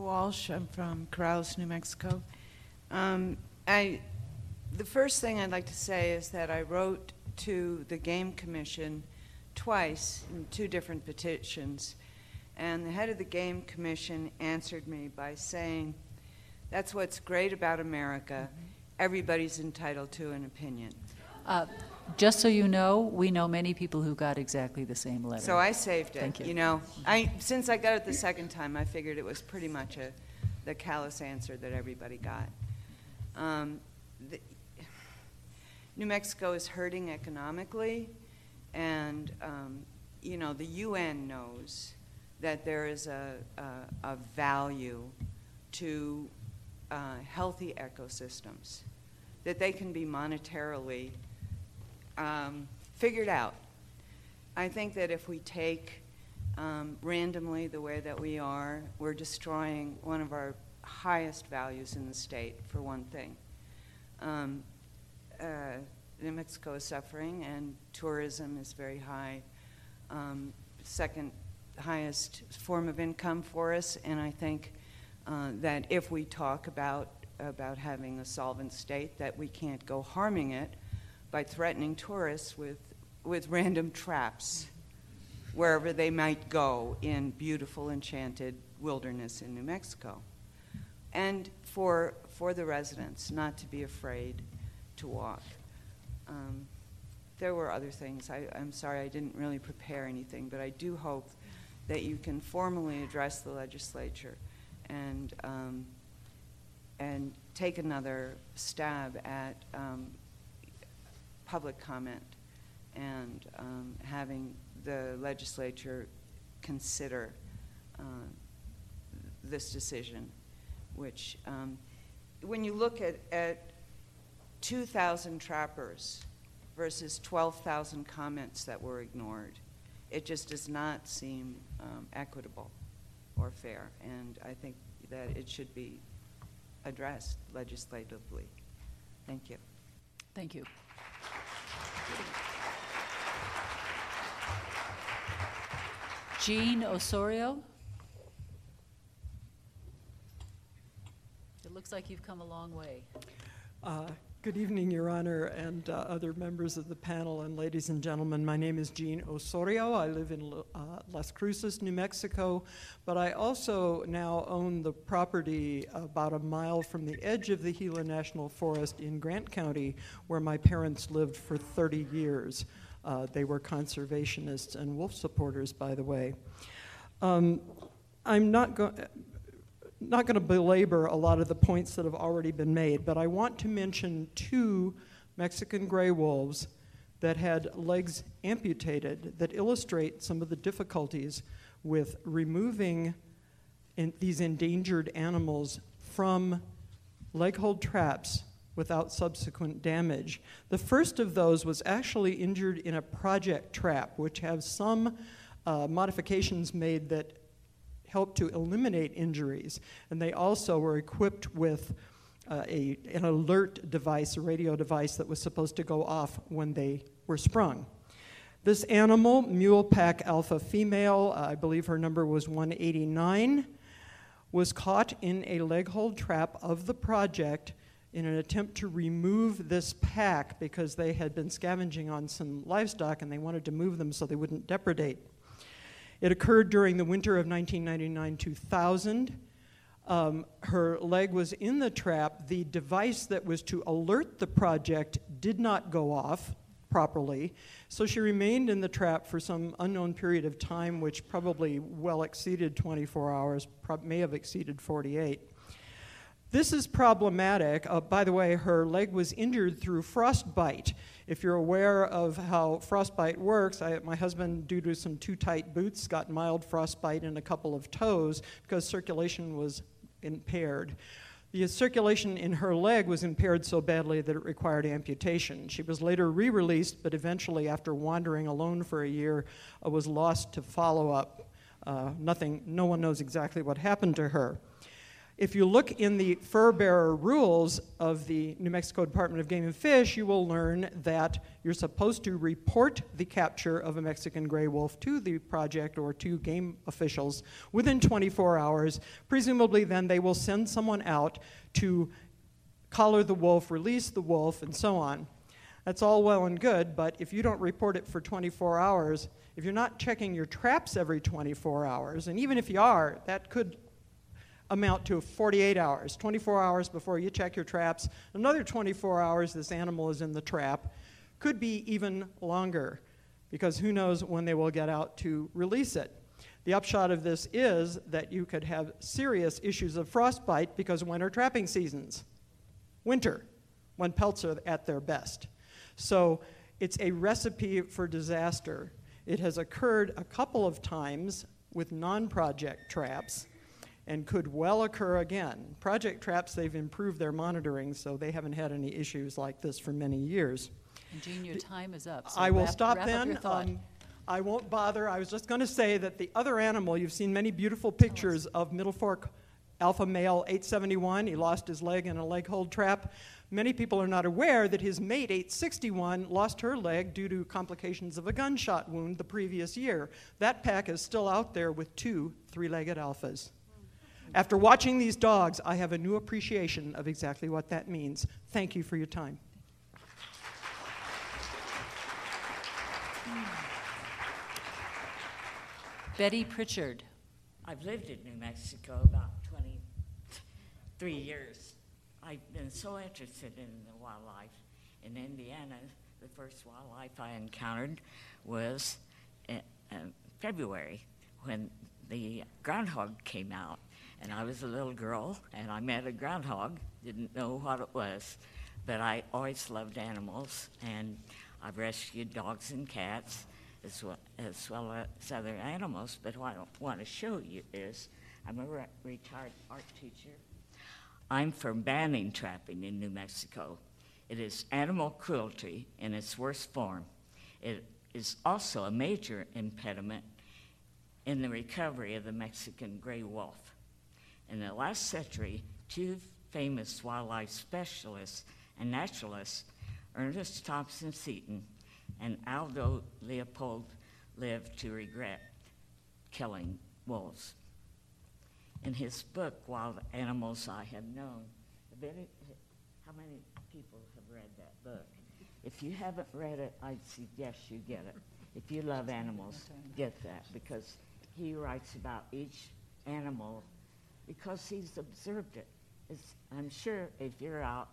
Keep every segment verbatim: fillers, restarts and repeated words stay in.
Walsh. I'm from Corrales, New Mexico. Um, I, the first thing I'd like to say is that I wrote to the Game Commission twice in two different petitions, and the head of the Game Commission answered me by saying, that's what's great about America. Everybody's entitled to an opinion. Uh, just so you know, we know many people who got exactly the same letter. So I saved it. Thank you. You know, I since I got it the second time, I figured it was pretty much a the callous answer that everybody got. Um, the, New Mexico is hurting economically, and um, you know the U N knows that there is a a, a value to uh, healthy ecosystems, that they can be monetarily um, figured out. I think that if we take um, randomly the way that we are, we're destroying one of our highest values in the state, for one thing. Um, uh, New Mexico is suffering, and tourism is very high. Um, second highest form of income for us, and I think uh, that if we talk about about having a solvent state, that we can't go harming it by threatening tourists with with random traps wherever they might go in beautiful, enchanted wilderness in New Mexico. And for for the residents not to be afraid to walk. Um, there were other things. I, I'm sorry I didn't really prepare anything, but I do hope that you can formally address the legislature and um, and take another stab at um, public comment and um, having the legislature consider uh, this decision, which um, when you look at, at two thousand trappers versus twelve thousand comments that were ignored, it just does not seem um, equitable or fair, and I think that it should be addressed legislatively. Thank you. Thank you. Jean Osorio. It looks like you've come a long way. Uh, Good evening, Your Honor, and uh, other members of the panel, and ladies and gentlemen. My name is Jean Osorio. I live in uh, Las Cruces, New Mexico, but I also now own the property about a mile from the edge of the Gila National Forest in Grant County, where my parents lived for thirty years. Uh, they were conservationists and wolf supporters, by the way. Um, I'm not going... not going to belabor a lot of the points that have already been made, but I want to mention two Mexican gray wolves that had legs amputated that illustrate some of the difficulties with removing in these endangered animals from leg hold traps without subsequent damage. The first of those was actually injured in a project trap, which have some uh, modifications made that help to eliminate injuries, and they also were equipped with uh, a, an alert device, a radio device that was supposed to go off when they were sprung. This animal, Mule Pack Alpha female, uh, I believe her number was one eighty-nine, was caught in a leg hold trap of the project in an attempt to remove this pack because they had been scavenging on some livestock and they wanted to move them so they wouldn't depredate. It occurred during the winter of nineteen ninety-nine two thousand. Um, her leg was in the trap. The device that was to alert the project did not go off properly, so she remained in the trap for some unknown period of time, which probably well exceeded twenty-four hours, prob- may have exceeded forty-eight. This is problematic. Uh, by the way, her leg was injured through frostbite. If you're aware of how frostbite works, I, my husband, due to some too tight boots, got mild frostbite in a couple of toes because circulation was impaired. The circulation in her leg was impaired so badly that it required amputation. She was later re-released, but eventually, after wandering alone for a year, uh, was lost to follow-up. Uh, nothing, no one knows exactly what happened to her. If you look in the fur bearer rules of the New Mexico Department of Game and Fish, you will learn that you're supposed to report the capture of a Mexican gray wolf to the project or to game officials within twenty-four hours. Presumably then they will send someone out to collar the wolf, release the wolf, and so on. That's all well and good, but if you don't report it for twenty-four hours, if you're not checking your traps every twenty-four hours, and even if you are, that could amount to forty-eight hours, twenty-four hours before you check your traps, another twenty-four hours this animal is in the trap, could be even longer, because who knows when they will get out to release it. The upshot of this is that you could have serious issues of frostbite because winter trapping seasons. Winter, when pelts are at their best. So it's a recipe for disaster. It has occurred a couple of times with non-project traps and could well occur again. Project traps, they've improved their monitoring, so they haven't had any issues like this for many years. And Jean, your time is up. So I will wrap- stop wrap up then. your thought. Um, I won't bother. I was just going to say that the other animal, you've seen many beautiful pictures of Middle Fork alpha male eight seventy-one. He lost his leg in a leg hold trap. Many people are not aware that his mate eight sixty-one lost her leg due to complications of a gunshot wound the previous year. That pack is still out there with two three-legged alphas. After watching these dogs, I have a new appreciation of exactly what that means. Thank you for your time. Betty Pritchard. I've lived in New Mexico about twenty-three years. I've been so interested in the wildlife. In Indiana, the first wildlife I encountered was in, in February when the groundhog came out. And I was a little girl, and I met a groundhog, didn't know what it was, but I always loved animals, and I've rescued dogs and cats as well as, well as other animals. But what I want to show you is I'm a re- retired art teacher. I'm for banning trapping in New Mexico. It is animal cruelty in its worst form. It is also a major impediment in the recovery of the Mexican gray wolf. In the last century, two famous wildlife specialists and naturalists, Ernest Thompson Seton and Aldo Leopold, lived to regret killing wolves. In his book, Wild Animals I Have Known, how many people have read that book? If you haven't read it, I'd suggest you get it. If you love animals, get that, because he writes about each animal because he's observed it. It's, I'm sure if you're out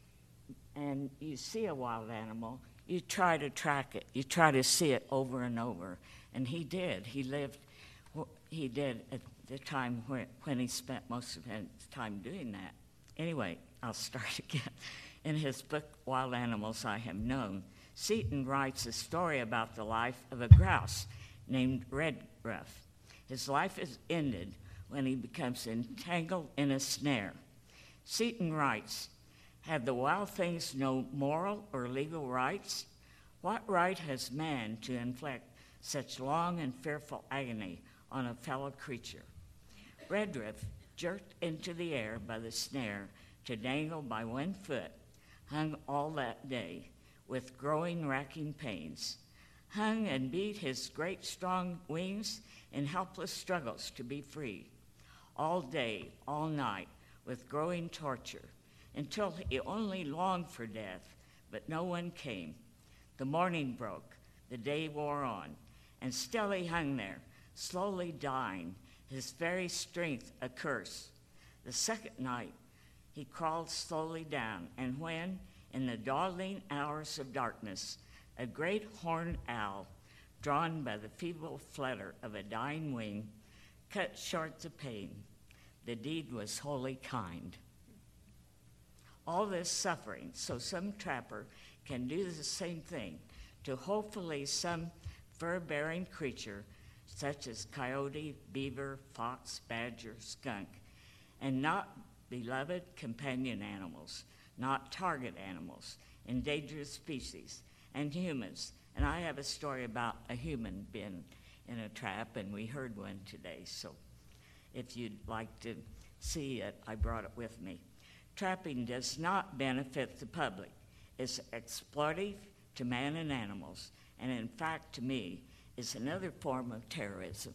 and you see a wild animal, you try to track it. You try to see it over and over. And he did. He lived, he did at the time where, when he spent most of his time doing that. Anyway, I'll start again. In his book, Wild Animals I Have Known, Seton writes a story about the life of a grouse named Redruff. His life is ended when he becomes entangled in a snare. Seton writes, "Have the wild things no moral or legal rights? What right has man to inflict such long and fearful agony on a fellow creature?" Redruff, jerked into the air by the snare to dangle by one foot, hung all that day with growing, racking pains, hung and beat his great strong wings in helpless struggles to be free, all day, all night, with growing torture, until he only longed for death, but no one came. The morning broke, the day wore on, and still he hung there, slowly dying, his very strength a curse. The second night, he crawled slowly down, and when, in the dawdling hours of darkness, a great horned owl, drawn by the feeble flutter of a dying wing, cut short the pain. The deed was wholly kind. All this suffering, so some trapper can do the same thing to hopefully some fur-bearing creature, such as coyote, beaver, fox, badger, skunk, and not beloved companion animals, not target animals, endangered species, and humans. And I have a story about a human being in a trap, and we heard one today. So if you'd like to see it, I brought it with me. Trapping does not benefit the public. It's exploitive to man and animals, and in fact, to me, is another form of terrorism.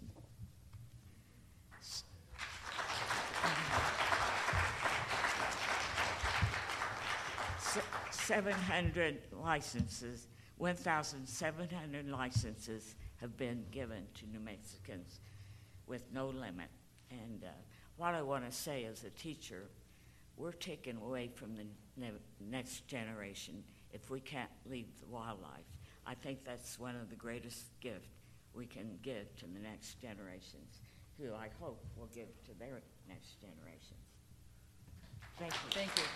seven hundred licenses, one thousand seven hundred licenses have been given to New Mexicans with no limit. And uh, what I want to say as a teacher, we're taken away from the ne- next generation if we can't leave the wildlife. I think that's one of the greatest gifts we can give to the next generations, who I hope will give to their next generations. Thank you. Thank you.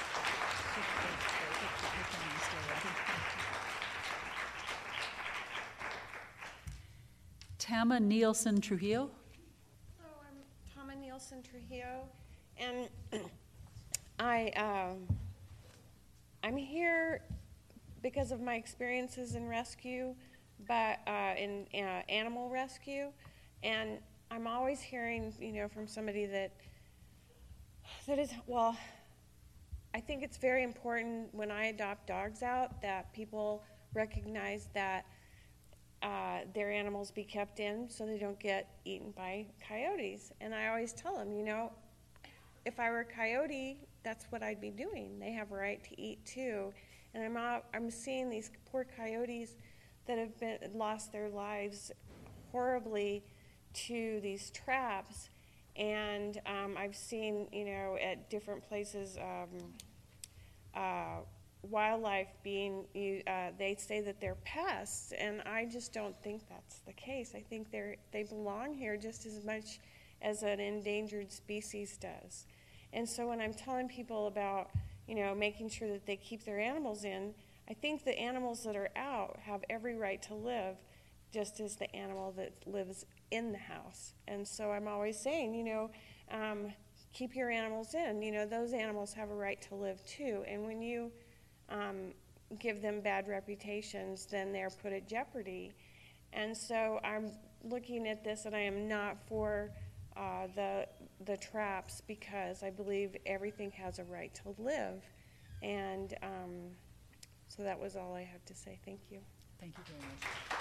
Tama Nielsen Trujillo. Hello, I'm Tama Nielsen Trujillo, and I um, I'm here because of my experiences in rescue, but uh, in uh, animal rescue, and I'm always hearing, you know, from somebody that that is well. I think it's very important when I adopt dogs out that people recognize that uh, their animals be kept in so they don't get eaten by coyotes. And I always tell them, you know, if I were a coyote, that's what I'd be doing. They have a right to eat too. And I'm out, I'm seeing these poor coyotes that have been lost their lives horribly to these traps. And um, I've seen, you know, at different places, um, uh, wildlife being, uh, they say that they're pests, and I just don't think that's the case. I think they're they belong here just as much as an endangered species does. And so when I'm telling people about, you know, making sure that they keep their animals in, I think the animals that are out have every right to live just as the animal that lives in the house. And so I'm always saying, you know, um, keep your animals in. You know, those animals have a right to live too. And when you um, give them bad reputations, then they're put at jeopardy. And so I'm looking at this, and I am not for uh, the the traps, because I believe everything has a right to live. And um, so that was all I have to say. Thank you. Thank you very much.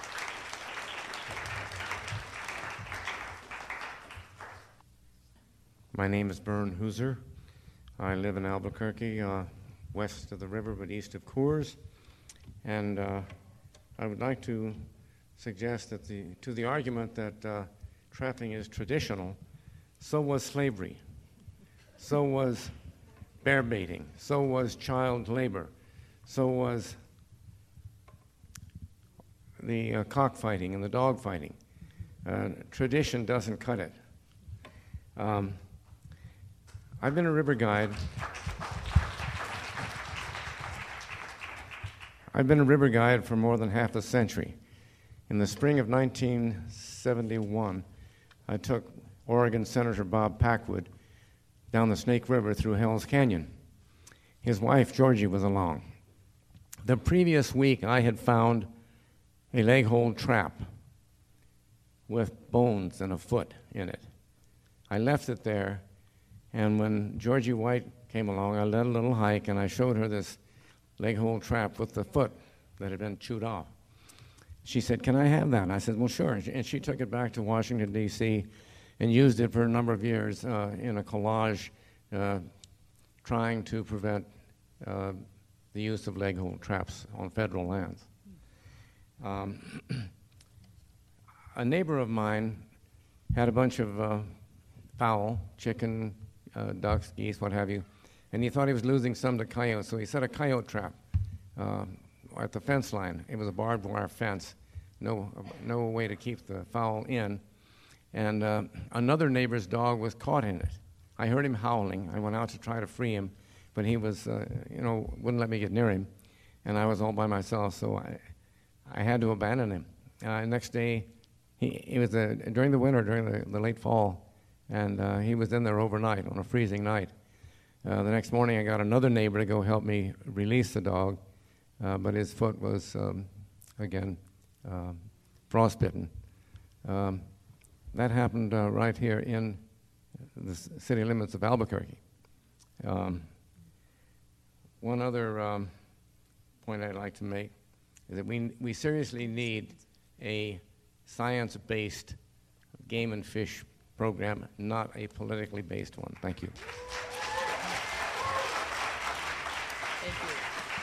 My name is Bern Hooser. I live in Albuquerque, uh, west of the river but east of Coors. And uh, I would like to suggest that the, to the argument that uh, trapping is traditional, so was slavery, so was bear baiting, so was child labor, so was the uh, cockfighting and the dog fighting. Uh, tradition doesn't cut it. Um, I've been a river guide. I've been a river guide for more than half a century. In the spring of nineteen seventy-one, I took Oregon Senator Bob Packwood down the Snake River through Hell's Canyon. His wife, Georgie, was along. The previous week, I had found a leg-hold trap with bones and a foot in it. I left it there, and when Georgie White came along, I led a little hike, and I showed her this leg-hold trap with the foot that had been chewed off. She said, "Can I have that?" And I said, "Well, sure." And she took it back to Washington, D C, and used it for a number of years uh, in a collage uh, trying to prevent uh, the use of leg-hold traps on federal lands. Um, a neighbor of mine had a bunch of uh, fowl, chicken, uh, ducks, geese, what have you, and he thought he was losing some to coyotes, so he set a coyote trap uh, at the fence line. It was a barbed wire fence, no, no way to keep the fowl in, and uh, another neighbor's dog was caught in it. I heard him howling. I went out to try to free him, but he was, uh, you know, wouldn't let me get near him, and I was all by myself, so I, I had to abandon him. Uh, next day, he, he was uh, during the winter, during the, the late fall, and uh, he was in there overnight on a freezing night. Uh, the next morning, I got another neighbor to go help me release the dog, uh, but his foot was, um, again, uh, frostbitten. Um, that happened uh, right here in the c- city limits of Albuquerque. Um, one other um, point I'd like to make is that we, we seriously need a science-based game and fish program, not a politically based one. Thank you. Thank you.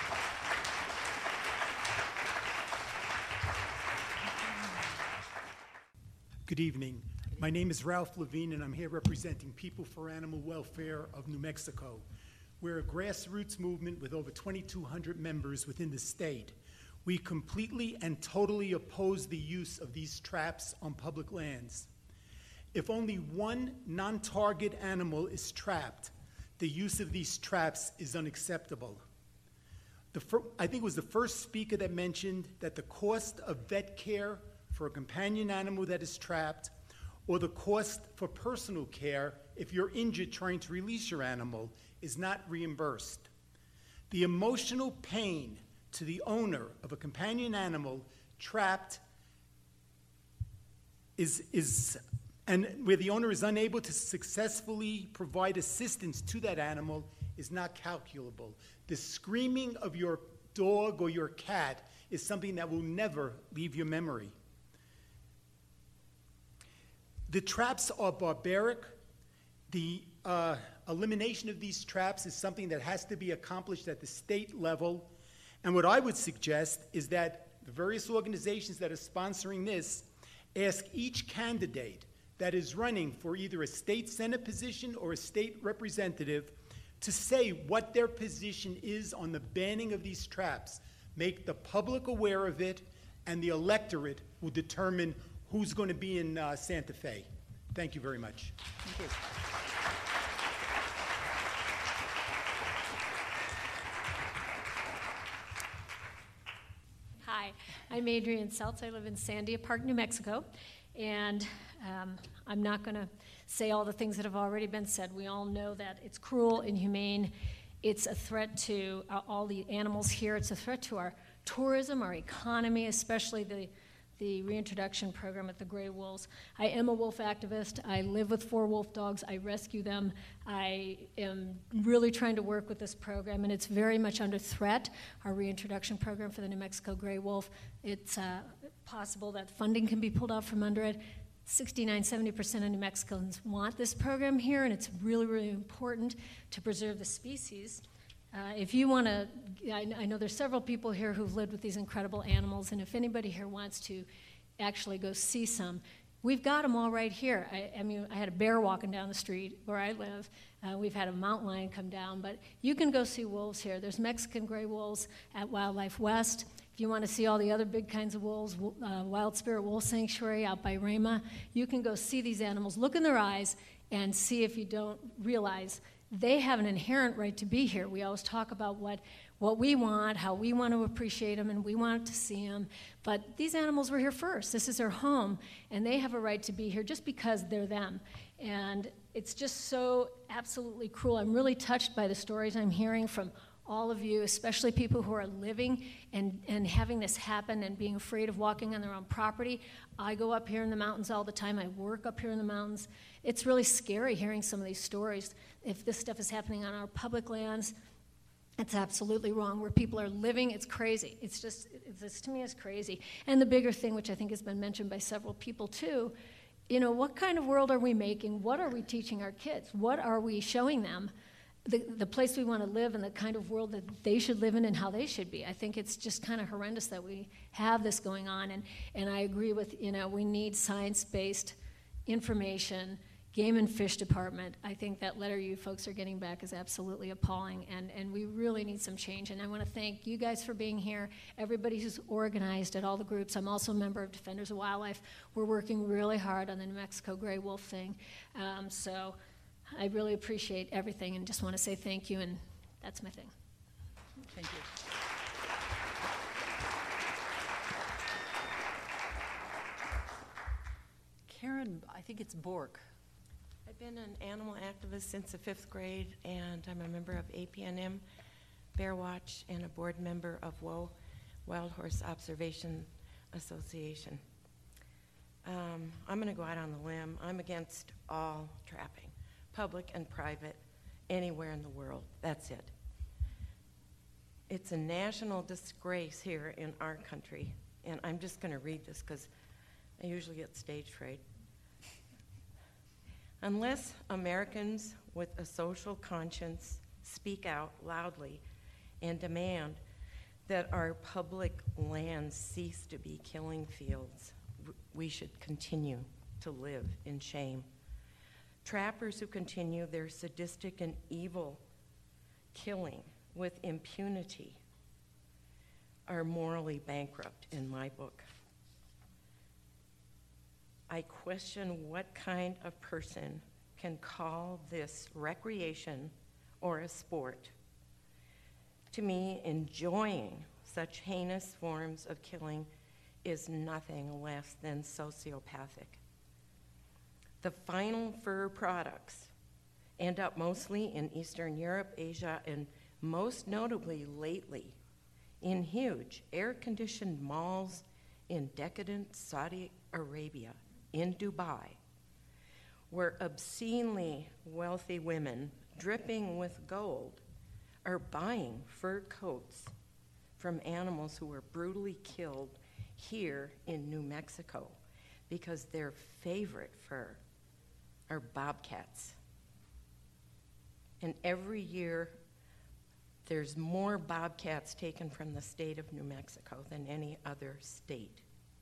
Good evening. My name is Ralph Levine, and I'm here representing People for Animal Welfare of New Mexico. We're a grassroots movement with over twenty-two hundred members within the state. We completely and totally oppose the use of these traps on public lands. If only one non-target animal is trapped, the use of these traps is unacceptable. The fir- I think it was the first speaker that mentioned that the cost of vet care for a companion animal that is trapped, or the cost for personal care if you're injured trying to release your animal, is not reimbursed. The emotional pain to the owner of a companion animal trapped is, is and where the owner is unable to successfully provide assistance to that animal is not calculable. The screaming of your dog or your cat is something that will never leave your memory. The traps are barbaric. The uh, elimination of these traps is something that has to be accomplished at the state level. And what I would suggest is that the various organizations that are sponsoring this ask each candidate that is running for either a state senate position or a state representative to say what their position is on the banning of these traps. Make the public aware of it, and the electorate will determine who's going to be in uh, Santa Fe. Thank you very much. Thank you. Hi, I'm Adrienne Seltz. I live in Sandia Park, New Mexico, and um, I'm not going to say all the things that have already been said. We all know that it's cruel, inhumane. It's a threat to uh, all the animals here. It's a threat to our tourism, our economy, especially the the reintroduction program at the gray wolves. I am a wolf activist. I live with four wolf dogs. I rescue them. I am really trying to work with this program, and it's very much under threat, our reintroduction program for the New Mexico gray wolf. It's uh, possible that funding can be pulled out from under it. sixty-nine, seventy percent of New Mexicans want this program here, and it's really, really important to preserve the species. Uh, if you want to, I, I know there's several people here who've lived with these incredible animals, and if anybody here wants to actually go see some, we've got them all right here. I, I mean, I had a bear walking down the street where I live. Uh, we've had a mountain lion come down, but you can go see wolves here. There's Mexican gray wolves at Wildlife West. If you want to see all the other big kinds of wolves, uh, Wild Spirit Wolf Sanctuary out by Rama, you can go see these animals, look in their eyes, and see if you don't realize they have an inherent right to be here. We always talk about what, what we want, how we want to appreciate them, and we want to see them. But these animals were here first. This is their home, and they have a right to be here just because they're them. And it's just so absolutely cruel. I'm really touched by the stories I'm hearing from all of you, especially people who are living and, and having this happen and being afraid of walking on their own property. I go up here in the mountains all the time. I work up here in the mountains. It's really scary hearing some of these stories. If this stuff is happening on our public lands, it's absolutely wrong. Where people are living, it's crazy. It's just, it's, this to me is crazy. And the bigger thing, which I think has been mentioned by several people too, you know, what kind of world are we making? What are we teaching our kids? What are we showing them? The, the place we want to live and the kind of world that they should live in and how they should be. I think it's just kind of horrendous that we have this going on. And, and I agree with, you know, we need science-based information, game and fish department. I think that letter you folks are getting back is absolutely appalling, and, and we really need some change. And I want to thank you guys for being here, everybody who's organized at all the groups. I'm also a member of Defenders of Wildlife. We're working really hard on the New Mexico gray wolf thing. Um, so I really appreciate everything and just want to say thank you, and that's my thing. Thank you. Karen, I think it's Bork. I've been an animal activist since the fifth grade, and I'm a member of A P N M, Bear Watch, and a board member of W O, Wild Horse Observation Association. Um, I'm going to go out on the limb. I'm against all trapping, public and private, anywhere in the world. That's it. It's a national disgrace here in our country, and I'm just going to read this because I usually get stage fright. Unless Americans with a social conscience speak out loudly and demand that our public lands cease to be killing fields, we should continue to live in shame. Trappers who continue their sadistic and evil killing with impunity are morally bankrupt in my book. I question what kind of person can call this recreation or a sport. To me, enjoying such heinous forms of killing is nothing less than sociopathic. The final fur products end up mostly in Eastern Europe, Asia, and most notably lately in huge air-conditioned malls in decadent Saudi Arabia, in Dubai, where obscenely wealthy women dripping with gold are buying fur coats from animals who were brutally killed here in New Mexico because their favorite fur are bobcats. And every year, there's more bobcats taken from the state of New Mexico than any other state.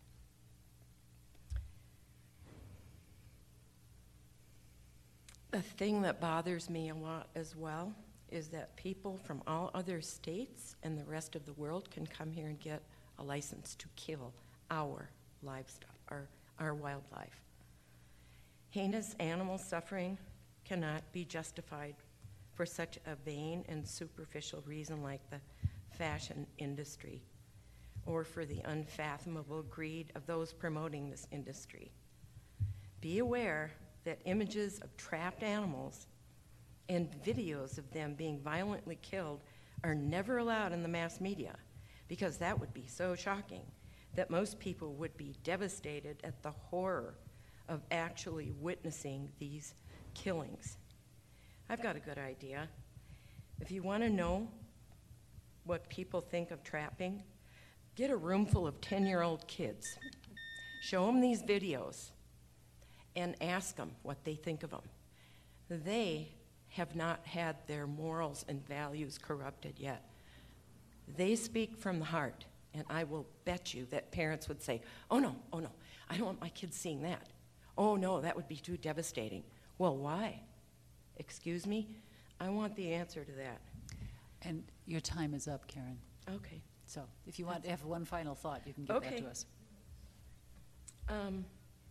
The thing that bothers me a lot as well is that people from all other states and the rest of the world can come here and get a license to kill our livestock, our, our wildlife. Heinous animal suffering cannot be justified for such a vain and superficial reason like the fashion industry or for the unfathomable greed of those promoting this industry. Be aware that images of trapped animals and videos of them being violently killed are never allowed in the mass media because that would be so shocking that most people would be devastated at the horror of actually witnessing these killings. I've got a good idea. If you want to know what people think of trapping, get a room full of ten-year-old kids. Show them these videos and ask them what they think of them. They have not had their morals and values corrupted yet. They speak from the heart, and I will bet you that parents would say, oh no, oh no, I don't want my kids seeing that. Oh no, that would be too devastating. Well, why? Excuse me? I want the answer to that. And your time is up, Karen. Okay. So if you want to have one final thought, you can give Okay. that to us. Um,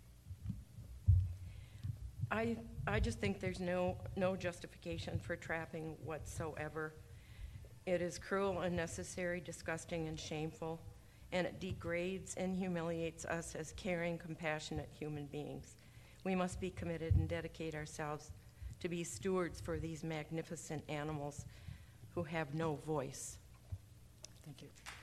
I, I just think there's no, no justification for trapping whatsoever. It is cruel, unnecessary, disgusting, and shameful, and it degrades and humiliates us as caring, compassionate human beings. We must be committed and dedicate ourselves to be stewards for these magnificent animals who have no voice. Thank you.